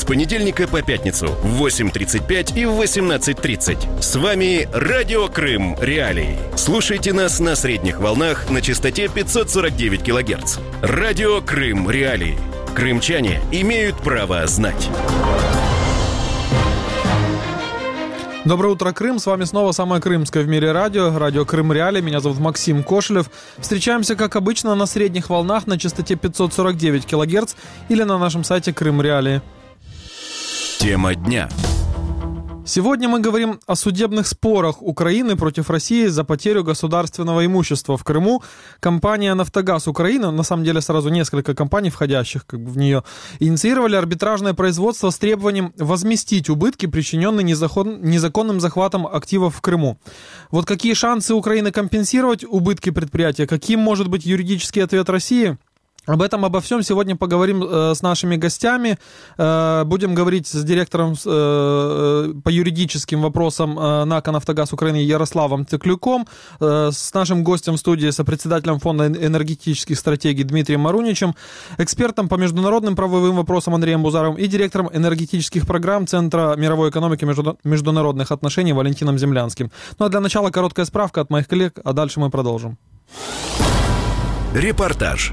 понедельника по пятницу в 8:35 и в 18:30. С вами Радио Крым Реалии. Слушайте нас на средних волнах на частоте 549 кГц. Радио Крым Реалии. Крымчане имеют право знать. Доброе утро, Крым. С вами снова самое крымское в мире радио. Радио Крым Реалии. Меня зовут Максим Кошелев. Встречаемся, как обычно, на средних волнах на частоте 549 кГц или на нашем сайте Крым Реалии. Тема дня. Сегодня мы говорим о судебных спорах Украины против России за потерю государственного имущества в Крыму. Компания «Нафтогаз Украины», на самом деле сразу несколько компаний, входящих в нее, инициировали арбитражное производство с требованием возместить убытки, причиненные незаконным захватом активов в Крыму. Вот какие шансы Украины компенсировать убытки предприятия? Каким может быть юридический ответ России? Обо всем сегодня поговорим с нашими гостями. Будем говорить с директором по юридическим вопросам НАК «Нафтогаз Украины» Ярославом Циклюком, с нашим гостем в студии, сопредседателем Фонда энергетических стратегий Дмитрием Маруничем, экспертом по международным правовым вопросам Андреем Бузаровым и директором энергетических программ Центра мировой экономики и международных отношений Валентином Землянским. Ну а для начала короткая справка от моих коллег, а дальше мы продолжим. Репортаж.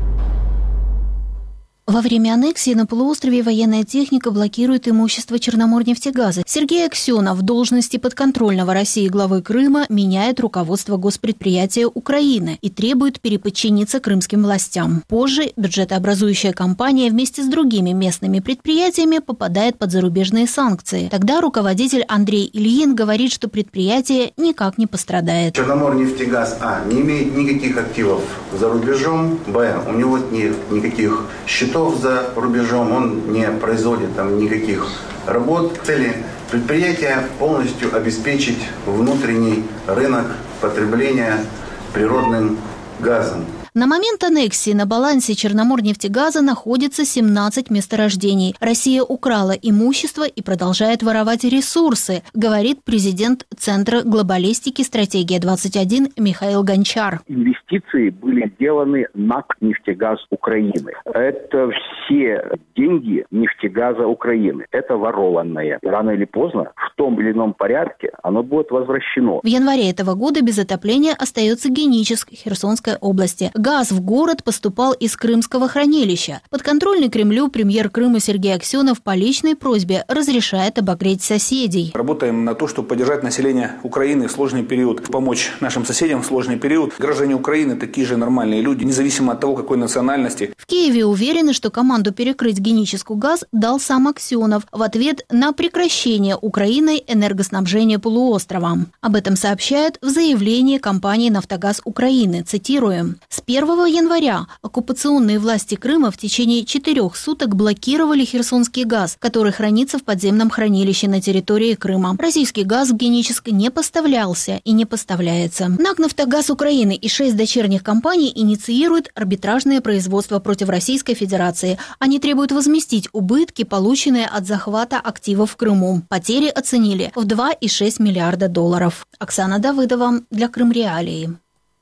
Во время аннексии на полуострове военная техника блокирует имущество Черноморнефтегаза. Сергей Аксенов в должности подконтрольного России главы Крыма меняет руководство госпредприятия Украины и требует переподчиниться крымским властям. Позже бюджетообразующая компания вместе с другими местными предприятиями попадает под зарубежные санкции. Тогда руководитель Андрей Ильин говорит, что предприятие никак не пострадает. Черноморнефтегаз не имеет никаких активов за рубежом, у него нет никаких счетов за рубежом, он не производит там никаких работ. Цели предприятия полностью обеспечить внутренний рынок потребления природным газом. На момент аннексии на балансе Черноморнефтегаза находится 17 месторождений. Россия украла имущество и продолжает воровать ресурсы, говорит президент Центра глобалистики «Стратегия-21» Михаил Гончар. Инвестиции были сделаны на «Нефтегаз Украины». Это все деньги «Нефтегаза Украины». Это ворованное. Рано или поздно, в том или ином порядке, оно будет возвращено. В январе этого года без отопления остается Геническ Херсонской области. Газ в город поступал из крымского хранилища. Подконтрольный Кремлю премьер Крыма Сергей Аксенов по личной просьбе разрешает обогреть соседей. Работаем на то, чтобы поддержать население Украины в сложный период, помочь нашим соседям в сложный период. Граждане Украины такие же нормальные люди, независимо от того, какой национальности. В Киеве уверены, что команду перекрыть Геническу газ дал сам Аксенов в ответ на прекращение Украиной энергоснабжения полуострова. Об этом сообщают в заявлении компании «Нафтогаз Украины». Цитируем. С 1 января оккупационные власти Крыма в течение 4 суток блокировали херсонский газ, который хранится в подземном хранилище на территории Крыма. Российский газ в Геническ не поставлялся и не поставляется. НАК «Нафтогаз Украины» и 6 дочерних компаний инициируют арбитражное производство против Российской Федерации. Они требуют возместить убытки, полученные от захвата активов в Крыму. Потери оценили в $2,6 миллиарда. Оксана Давыдова для Крым Реалии.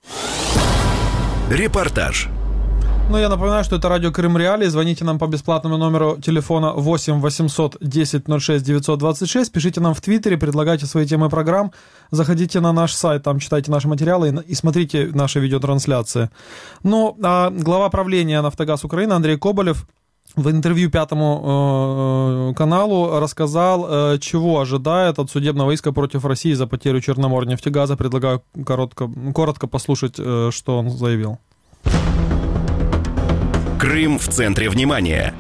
Репортаж. Ну, я напоминаю, что это радио Крым Реалии. Звоните нам по бесплатному номеру телефона 8 800 10 06 926. Пишите нам в Твиттере, предлагайте свои темы программ. Заходите на наш сайт, там читайте наши материалы и смотрите наши видеотрансляции. Ну, а глава правления «Нафтогаз Украины» Андрей Коболев в интервью Пятому каналу рассказал, чего ожидает от судебного иска против России за потерю Черноморнефтегаза. Предлагаю коротко послушать, что он заявил. Крым в центре внимания.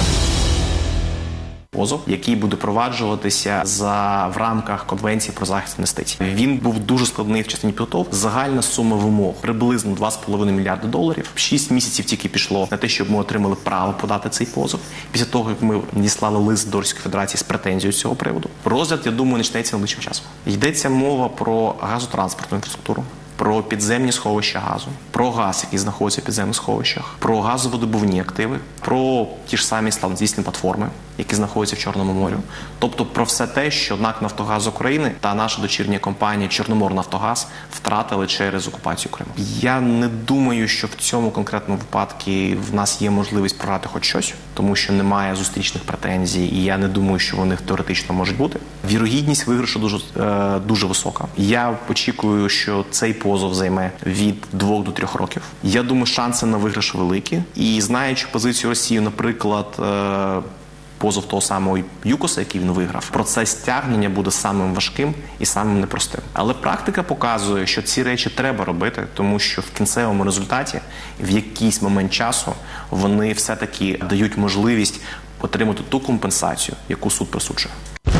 Позов, який буде проваджуватися в рамках Конвенції про захист інвестицій. Він був дуже складний в частині підготовки. Загальна сума вимог приблизно $2,5 мільярда. 6 місяців тільки пішло на те, щоб ми отримали право подати цей позов. Після того, як ми надіслали лист до Російської Федерації з претензією з цього приводу. Розгляд, я думаю, почнеться найближчим часом. Йдеться мова про газотранспортну інфраструктуру. про підземні сховища газу, про газ, який знаходиться в підземних сховищах, про газовидобувні активи, про ті ж самі славнозвісні платформи, які знаходяться в Чорному морі. Тобто про все те, що НАК «Нафтогаз України» та наша дочірня компанія «Чорноморнафтогаз» втратили через окупацію Криму. Я не думаю, що в цьому конкретному випадку в нас є можливість програти хоч щось, тому що немає зустрічних претензій, і я не думаю, що вони теоретично можуть бути. Вірогідність виграшу дуже висока. Я очікую, що цей позов займе від 2 до 3 років. Я думаю, шанси на виграш великі. І знаючи позицію Росії, наприклад, позов того самого ЮКОСа, який він виграв, процес стягнення буде самим важким і самим непростим. Але практика показує, що ці речі треба робити, тому що в кінцевому результаті, в якийсь момент часу, вони все-таки дають можливість отримати ту компенсацію, яку суд присуджує.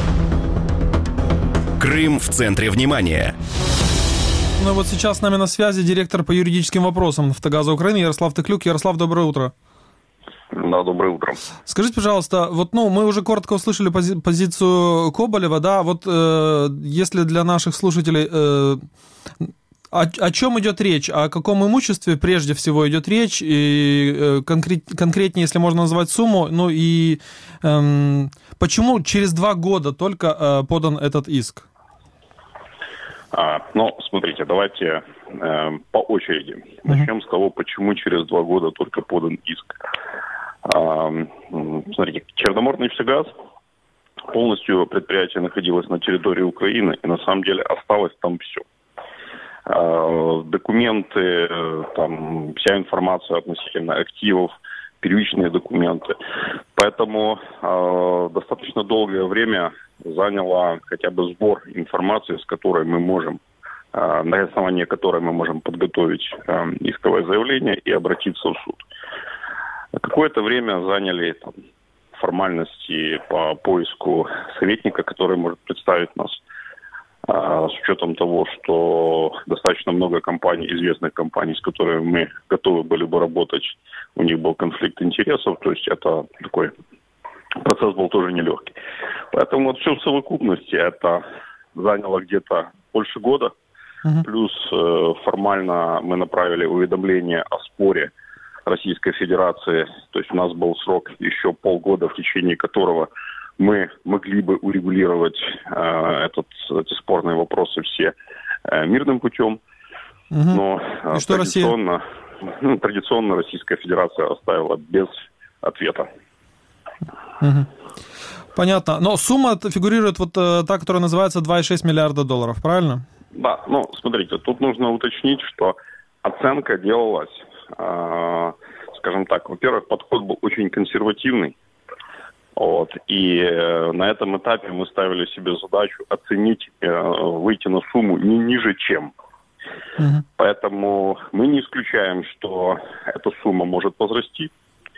Крым в центре внимания. Ну вот сейчас с нами на связи директор по юридическим вопросам «Нафтогаза Украины» Ярослав Теклюк. Ярослав, доброе утро. Да, доброе утро. Скажите, пожалуйста, вот, мы уже коротко услышали позицию Коболева, да, вот если для наших слушателей, о чем идет речь, о каком имуществе прежде всего идет речь, и конкретнее, если можно назвать сумму, ну и почему через 2 года только подан этот иск? Смотрите, давайте по очереди. Начнем с того, почему через 2 года только подан иск. Смотрите, Черноморнафтогаз, полностью предприятие находилось на территории Украины, и на самом деле осталось там все. Документы, там, вся информация относительно активов, первичные документы. Поэтому достаточно долгое время заняло хотя бы сбор информации, с которой мы можем, на основании которой мы можем подготовить исковое заявление и обратиться в суд. Какое-то время заняли формальности по поиску советника, который может представить нас, с учетом того, что достаточно много компаний, известных компаний, с которыми мы готовы были бы работать, у них был конфликт интересов, то есть это такой процесс был тоже нелегкий. Поэтому вот все в совокупности это заняло где-то больше года, плюс формально мы направили уведомление о споре Российской Федерации, то есть у нас был срок еще полгода, в течение которого мы могли бы урегулировать эти спорные вопросы все мирным путем. Но традиционно Российская Федерация оставила без ответа. Понятно. Но сумма фигурирует вот та, которая называется $2,6 миллиарда, правильно? Да, смотрите, тут нужно уточнить, что оценка делалась, скажем так, во-первых, подход был очень консервативный. И на этом этапе мы ставили себе задачу оценить, выйти на сумму не ниже чем. Поэтому мы не исключаем, что эта сумма может возрасти.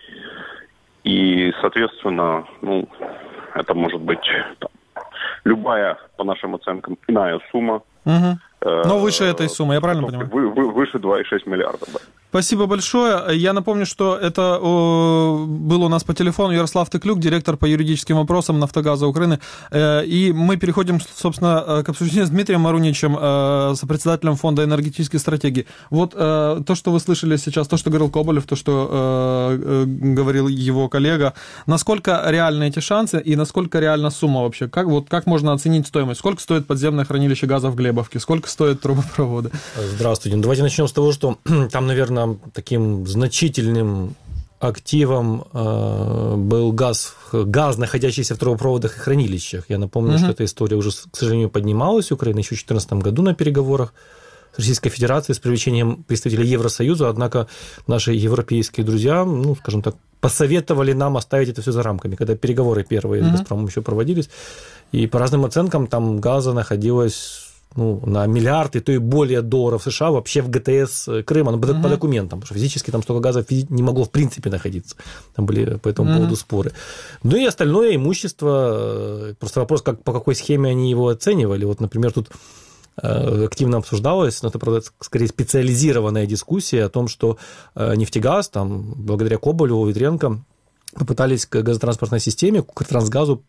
И, соответственно, это может быть любая, по нашим оценкам, иная сумма. Но выше этой суммы, я правильно понимаю? Выше 2,6 миллиарда, да. Спасибо большое. Я напомню, что это был у нас по телефону Ярослав Теклюк, директор по юридическим вопросам «Нафтогаза Украины». И мы переходим, собственно, к обсуждению с Дмитрием Маруничем, сопредседателем Фонда энергетической стратегии. Вот то, что вы слышали сейчас, то, что говорил Коболев, то, что говорил его коллега. Насколько реальны эти шансы и насколько реальна сумма вообще? Как можно оценить стоимость? Сколько стоит подземное хранилище газа в Глебовке? Сколько стоят трубопроводы? Здравствуйте. Давайте начнем с того, что там, наверное, таким значительным активом был газ, находящийся в трубопроводах и хранилищах. Я напомню, что эта история уже, к сожалению, поднималась в Украине еще в 2014 году на переговорах с Российской Федерацией с привлечением представителей Евросоюза, однако наши европейские друзья, скажем так, посоветовали нам оставить это все за рамками, когда переговоры первые с «Газпромом» еще проводились, и по разным оценкам там газа находилось на миллиард и то и более долларов США вообще в ГТС Крыма, по документам, потому что физически там столько газа не могло в принципе находиться. Там были по этому поводу споры. Ну и остальное имущество, просто вопрос, по какой схеме они его оценивали. Вот, например, тут активно обсуждалось, но это, правда, скорее специализированная дискуссия о том, что нефтегаз, там, благодаря Коболеву, Ветренко, попытались к газотранспортной системе, к Трансгазу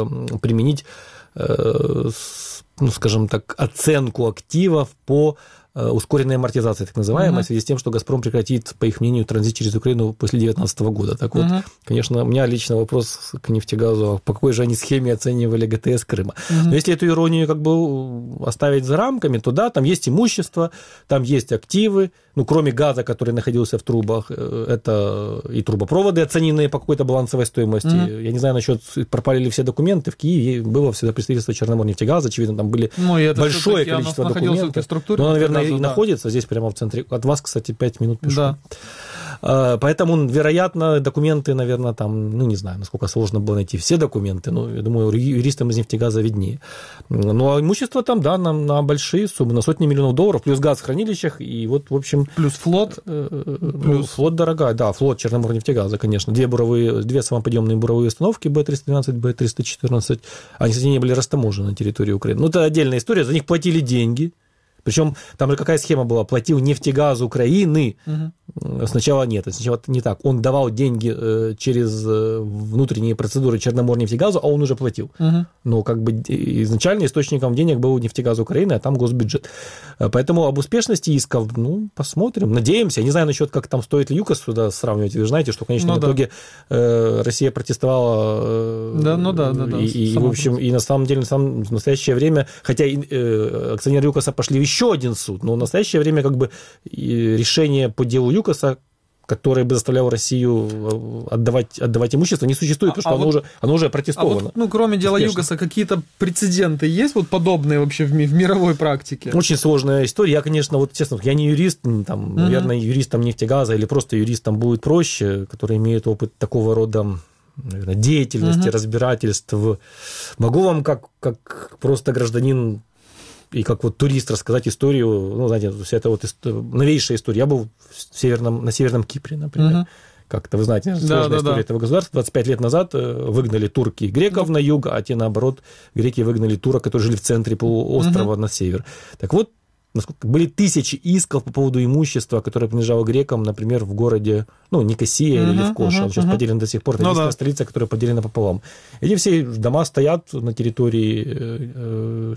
применить, скажем так, оценку активов по ускоренная амортизация, так называемая, в связи с тем, что «Газпром» прекратит, по их мнению, транзит через Украину после 2019 года. Так вот, конечно, у меня лично вопрос к «Нефтегазу», по какой же они схеме оценивали ГТС Крыма. Но если эту иронию как бы оставить за рамками, то да, там есть имущество, там есть активы, ну, кроме газа, который находился в трубах, это и трубопроводы, оцененные по какой-то балансовой стоимости. Я не знаю, насчет, пропали ли все документы, в Киеве было всегда представительство Черноморнефтегаза, очевидно, там были большое количество документов. Но, наверное, и находится здесь прямо в центре. От вас, кстати, 5 минут пешком. Да. Поэтому, вероятно, документы, наверное, там, ну, не знаю, насколько сложно было найти все документы, но, я думаю, юристам из «Нефтегаза» виднее. Ну, а имущество там, да, на большие суммы, на сотни миллионов долларов, плюс газ в хранилищах, и вот, в общем... Плюс флот. Флот дорогая, да, флот Черноморнефтегаза, конечно. Две самоподъемные буровые установки Б-312, Б-314, они, кстати, не были растаможены на территории Украины. Ну, это отдельная история, за них платили деньги. Причем там же какая схема была? Платил «Нефтегаз Украины». Сначала нет, сначала не так. Он давал деньги через внутренние процедуры Черноморнефтегазу, а он уже платил. Но как бы изначально источником денег был «Нефтегаз Украины», а там госбюджет. Поэтому об успешности исков, ну, посмотрим. Надеемся. Я не знаю насчет, как там стоит ли ЮКОС сюда сравнивать. Вы знаете, что, конечно, в итоге Россия протестовала. И, в общем, и на самом деле, в настоящее время, хотя акционеры ЮКОСа пошли в еще один суд, но в настоящее время как бы решение по делу ЮКОСа, который бы заставлял Россию отдавать имущество, не существует, потому что оно уже протестовано. Ну, кроме дела ЮКОСа, какие-то прецеденты есть вот подобные вообще в мировой практике? Очень сложная история. Я, конечно, вот честно, я не юрист, там, наверное, юристам «Нефтегаза» или просто юристам будет проще, которые имеют опыт такого рода, наверное, деятельности, разбирательств. Могу вам как просто гражданин и как вот турист рассказать историю, ну, знаете, вся эта вот новейшая история. Я был на Северном Кипре, например. Как-то, вы знаете, сложная история этого государства. 25 лет назад выгнали турки греков на юг, а те, наоборот, греки выгнали турок, которые жили в центре полуострова на север. Так вот, были тысячи исков по поводу имущества, которое принадлежало грекам, например, в городе, ну, Никосия или Левкош, он сейчас поделен до сих пор, это единственная столица, которая поделена пополам. Эти все дома стоят на территории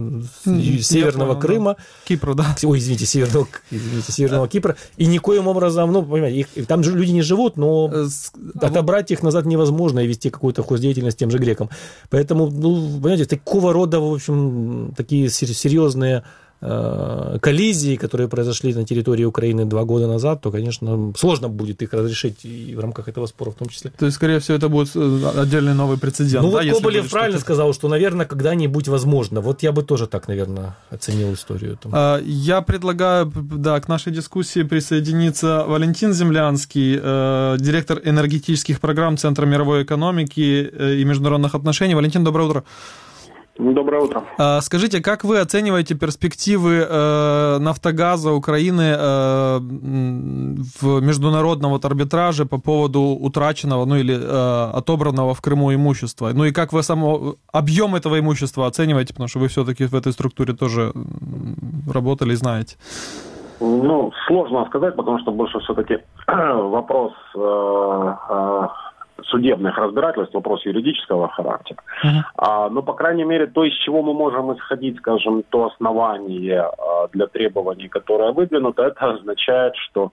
Северного Крыма. Кипра, да. Ой, извините, Северного Кипра. И никоим образом, ну, понимаете, там же люди не живут, но отобрать их назад невозможно и вести какую-то хоздеятельность тем же грекам. Поэтому, ну, понимаете, такого рода, в общем, такие серьезные коллизии, которые произошли на территории Украины 2 года назад, то, конечно, сложно будет их разрешить и в рамках этого спора в том числе. То есть, скорее всего, это будет отдельный новый прецедент. Ну, да, вот Коболев правильно сказал, что, наверное, когда-нибудь возможно. Вот я бы тоже так, наверное, оценил историю. Я предлагаю, да, к нашей дискуссии присоединиться Валентин Землянский, директор энергетических программ Центра мировой экономики и международных отношений. Валентин, доброе утро. Доброе утро. Скажите, как вы оцениваете перспективы «Нафтогаза» Украины в международном вот арбитраже по поводу утраченного, ну или отобранного в Крыму имущества? Ну и как вы объем этого имущества оцениваете, потому что вы все-таки в этой структуре тоже работали и знаете? Ну, сложно сказать, потому что больше все-таки вопрос судебных разбирательств, вопрос юридического характера. Но, по крайней мере, то, из чего мы можем исходить, скажем, то основание для требований, которое выдвинуто, это означает, что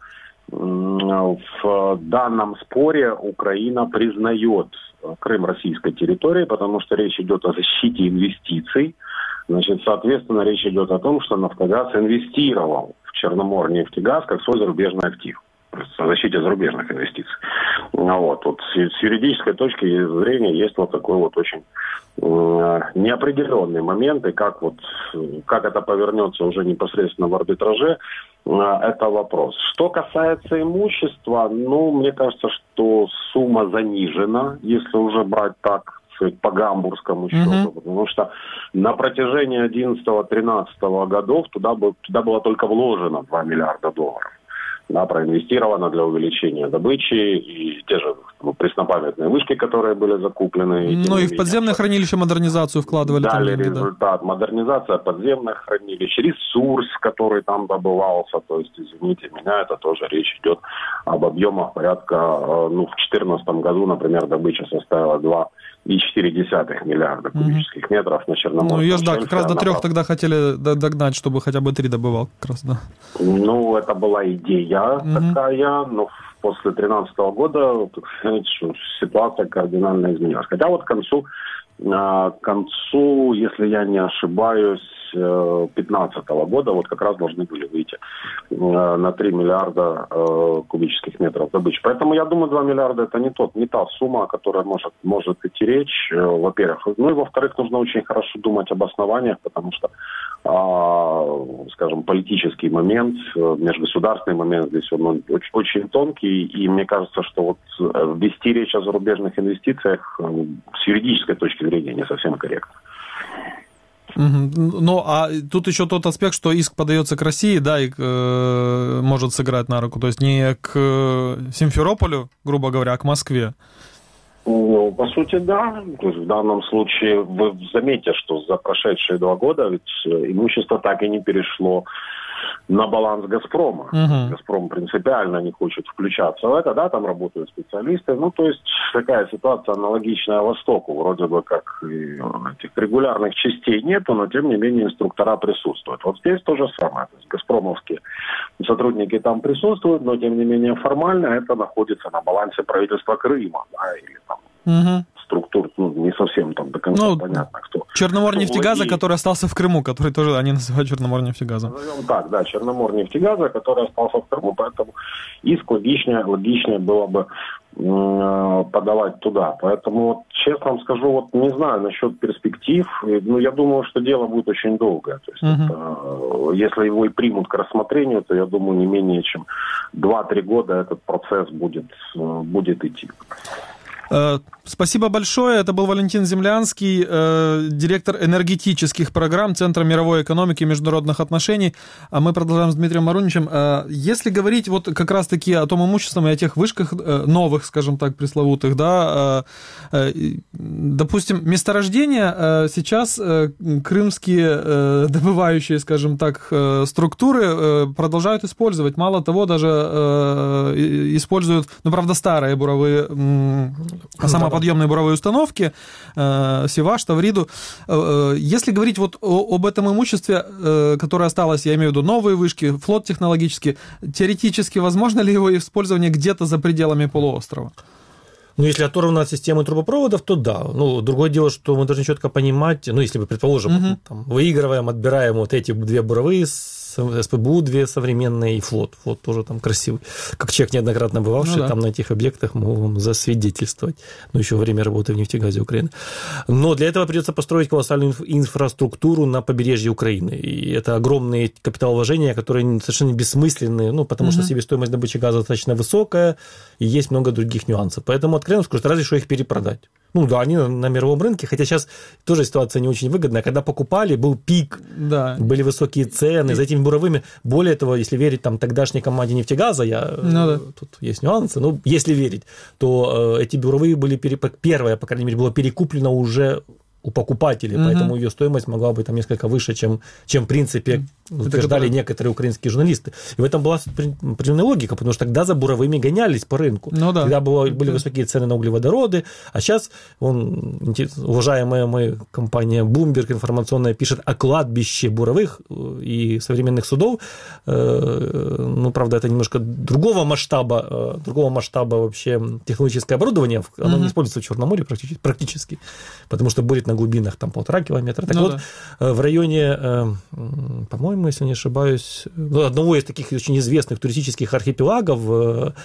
в данном споре Украина признает Крым российской территорией, потому что речь идет о защите инвестиций. Значит, соответственно, речь идет о том, что «Нафтогаз» инвестировал в Черноморнефтегаз как свой зарубежный актив. О защите зарубежных инвестиций. Вот с юридической точки зрения есть вот такой вот очень неопределенный момент, и как это повернется уже непосредственно в арбитраже, это вопрос. Что касается имущества, ну, мне кажется, что сумма занижена, если уже брать так, по гамбургскому счету, потому что на протяжении 11-13 годов туда было только вложено $2 миллиарда. Да, проинвестировано для увеличения добычи, и те же преснопамятные вышки, которые были закуплены. Ну и в подземное хранилище модернизацию вкладывали. Дали результат. Модернизация подземных хранилищ, ресурс, который там добывался. То есть, извините меня, это тоже речь идет об объемах порядка, в 2014 году, например, добыча составила 2,4 миллиарда кубических метров на Черноморском ее шельфе. Как раз до 3 тогда хотели догнать, чтобы хотя бы 3 добывал. Как раз, да. Это была идея такая, но после 2013 года ситуация кардинально изменилась. Хотя вот к концу, если я не ошибаюсь, 2015 года вот как раз должны были выйти на 3 миллиарда кубических метров добычи. Поэтому я думаю, 2 миллиарда это не та сумма, о которой может идти речь, во-первых. Ну и во-вторых, нужно очень хорошо думать об основаниях, потому что, скажем, политический момент, межгосударственный момент здесь он очень тонкий, и мне кажется, что вот вести речь о зарубежных инвестициях с юридической точки зрения не совсем корректно. Ну, а тут еще тот аспект, что иск подается к России, да, и может сыграть на руку, то есть не к Симферополю, грубо говоря, а к Москве. Ну, по сути, да. То есть в данном случае вы заметите, что за прошедшие 2 года ведь имущество так и не перешло на баланс «Газпрома». «Газпром» принципиально не хочет включаться в это, да, там работают специалисты. Ну, то есть такая ситуация аналогичная Востоку. Вроде бы как этих регулярных частей нету, но тем не менее инструктора присутствуют. Вот здесь то же самое. То есть «Газпромовские» сотрудники там присутствуют, но тем не менее формально это находится на балансе правительства Крыма, да, или там структур, не совсем там до конца понятно, кто. Черноморнефтегаза, который остался в Крыму, который тоже они называют Черноморнефтегазом. Назовем так, да, Черноморнефтегаза, который остался в Крыму, поэтому иск логичнее было бы подавать туда. Поэтому, честно вам скажу, вот не знаю насчет перспектив. Ну, я думаю, что дело будет очень долгое. То есть если его и примут к рассмотрению, то, я думаю, не менее чем 2-3 года этот процесс будет идти. Спасибо большое. Это был Валентин Землянский, директор энергетических программ Центра мировой экономики и международных отношений. А мы продолжаем с Дмитрием Маруничем. Если говорить вот как раз-таки о том имуществе и о тех вышках новых, скажем так, пресловутых, да, допустим, месторождения сейчас крымские добывающие, скажем так, структуры продолжают использовать. Мало того, даже используют, ну, правда, старые буровые, самоподъемные буровые установки, Севаш, Тавриду. Если говорить вот об этом имуществе, которое осталось, я имею в виду новые вышки, флот технологический, теоретически возможно ли его использование где-то за пределами полуострова? Ну, если оторвано от системы трубопроводов, то да. Ну, другое дело, что мы должны четко понимать, ну, если мы, предположим, там, выигрываем, отбираем вот эти 2 буровые, СПБУ 2 современные и флот. Флот тоже там красивый. Как человек неоднократно бывавший там на этих объектах, могу вам засвидетельствовать. Ну, еще во время работы в нефтегазе Украины. Но для этого придется построить колоссальную инфраструктуру на побережье Украины. И это огромные капиталовложения, которые совершенно бессмысленные, ну, потому что себестоимость добычи газа достаточно высокая, и есть много других нюансов. Поэтому, откровенно скажу, разве что их перепродать. Ну, да, они на мировом рынке, хотя сейчас тоже ситуация не очень выгодная. Когда покупали, был пик, были высокие цены, за этими буровыми. Более того, если верить там тогдашней команде нефтегаза, тут есть нюансы, но если верить, то эти буровые были, первое, по крайней мере, было перекуплено уже у покупателей, поэтому ее стоимость могла быть там несколько выше, чем в принципе утверждали некоторые украинские журналисты. И в этом была определенная логика, потому что тогда за буровыми гонялись по рынку. Тогда были высокие цены на углеводороды, а сейчас уважаемая моя компания Bloomberg информационная пишет о кладбище буровых и современных судов. Ну, правда, это немножко другого масштаба вообще технологическое оборудование, оно не используется в Черном море практически, потому что бурит на глубинах там 1,5 километра. Так в районе, по-моему, если не ошибаюсь, одного из таких очень известных туристических архипелагов в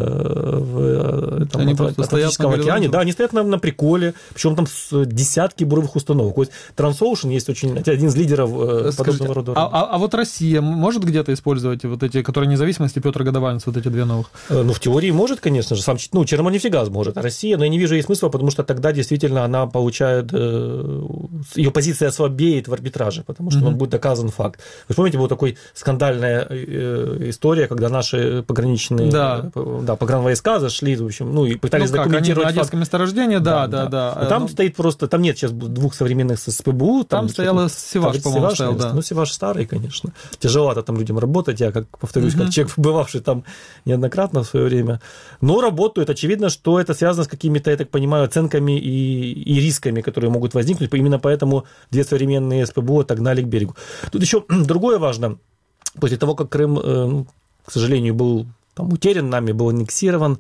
Атлантическом океане, они стоят на приколе, причем там десятки буровых установок. Вот Transocean есть один из лидеров подобного рода. А вот Россия может где-то использовать вот эти, которые независимости, Петр Годованец, вот эти 2 новых? Ну, в теории может, конечно же. Черноморнефтегаз может, а Россия, но я не вижу ей смысла, потому что тогда действительно она получает, ее позиция ослабеет в арбитраже, потому что будет доказан факт. Вы помните, была такая скандальная история, когда наши пограничные погранвойска зашли, в общем, и пытались документировать факт. На Одесском месторождении, да. Там стоит просто, там нет сейчас двух современных СПБУ. Там стояла Севаш, по-моему, стоял, да. Ну, Севаш старый, конечно. Тяжеловато там людям работать, я, как повторюсь, как человек, бывавший там неоднократно в свое время. Но работают. Очевидно, что это связано с какими-то, я так понимаю, оценками и рисками, которые могут возникнуть. Именно поэтому две современные СПБУ отогнали к берегу. Тут еще другое важно. После того, как Крым, к сожалению, был утерян нами, был аннексирован,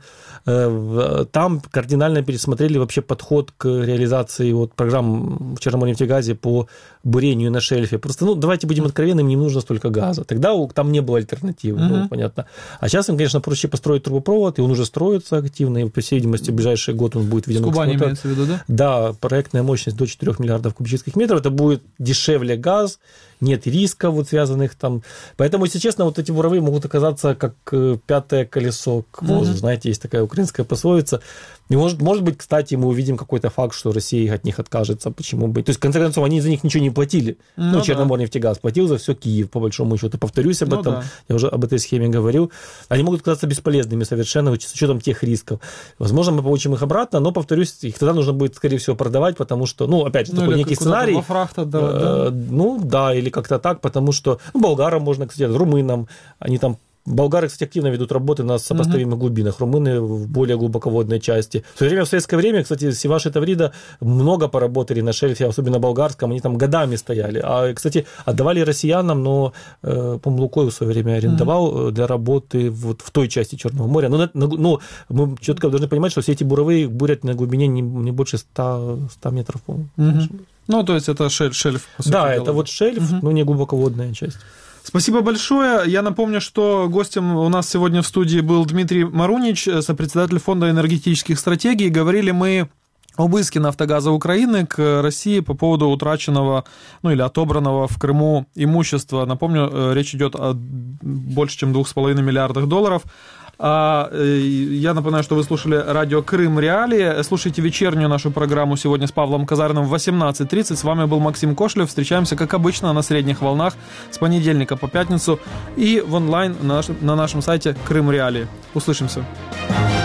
там кардинально пересмотрели вообще подход к реализации программ в Черноморнефтегазе по бурению на шельфе. Просто, давайте будем откровенными, не нужно столько газа. Тогда там не было альтернативы, понятно. А сейчас им, конечно, проще построить трубопровод, и он уже строится активно, и, по всей видимости, в ближайший год он будет введен в эксплуатацию. Кубани имеется в виду, да? Да, проектная мощность до 4 миллиардов кубических метров, это будет дешевле газ, нет рисков, связанных там. Поэтому, если честно, эти буровые могут оказаться как пятое колесо к возу. Знаете, есть такая украинская пословица. И может быть, кстати, мы увидим какой-то факт, что Россия от них откажется. Почему бы? То есть, в конце концов, они за них ничего не платили. Черноморнефтегаз платил за все Киев, по большому счету. Повторюсь об этом. Я уже об этой схеме говорил. Они могут оказаться бесполезными совершенно, с учетом тех рисков. Возможно, мы получим их обратно, но, повторюсь, их тогда нужно будет, скорее всего, продавать, потому что, опять же, такой некий сценарий. Во фрахта, или как-то так, потому что болгарам можно, кстати, румынам, они там. Болгары, кстати, активно ведут работы на сопоставимых глубинах, румыны в более глубоководной части. В свое время, в советское время, кстати, Севаш и Таврида много поработали на шельфе, особенно болгарском, они там годами стояли. А, кстати, отдавали россиянам, но, по-моему, Лукойл в свое время арендовал для работы в той части Черного моря. Но мы четко должны понимать, что все эти буровые бурят на глубине не больше 100 метров, по-моему. То есть это шельф, по сути дела. это шельф, но не глубоководная часть. Спасибо большое. Я напомню, что гостем у нас сегодня в студии был Дмитрий Марунич, сопредседатель Фонда энергетических стратегий. Говорили мы об иске «Нафтогаза Украины» к России по поводу утраченного, или отобранного в Крыму имущества. Напомню, речь идет о больше, чем 2,5 миллиардах долларов. Я напоминаю, что вы слушали радио «Крым Реалии». Слушайте вечернюю нашу программу сегодня с Павлом Казарным в 18:30. С вами был Максим Кошлев. Встречаемся, как обычно, на средних волнах с понедельника по пятницу и в онлайн на нашем сайте «Крым Реалии». Услышимся.